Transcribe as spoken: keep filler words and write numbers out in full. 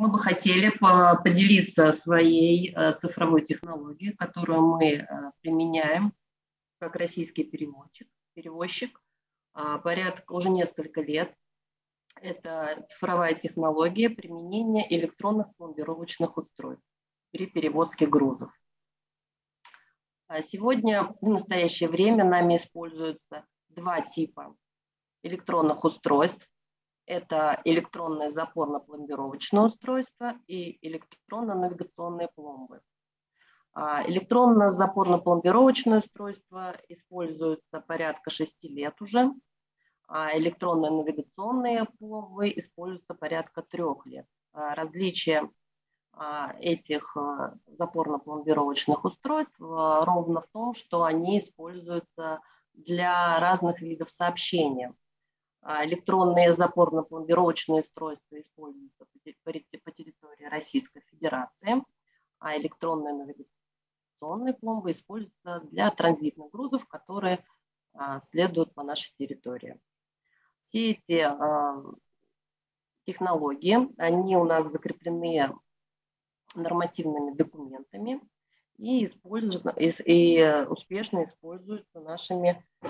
мы бы хотели поделиться своей цифровой технологией, которую мы применяем как российский переводчик, перевозчик порядка уже несколько лет. Это цифровая технология применения электронных пломбировочных устройств при перевозке грузов. Сегодня, в настоящее время, нами используются два типа электронных устройств. Это электронное запорно-пломбировочное устройство и электронно-навигационные пломбы. Электронно-запорно-пломбировочное устройство используется порядка шести лет уже, а электронные навигационные пломбы используются порядка трех лет. Различие этих запорно-пломбировочных устройств ровно в том, что они используются для разных видов сообщения. Электронные запорно-пломбировочные устройства используются по территории Российской Федерации, а электронные навигационные пломбы используются для транзитных грузов, которые следуют по нашей территории. Все эти технологии, они у нас закреплены нормативными документами и, используют, и успешно используются нашими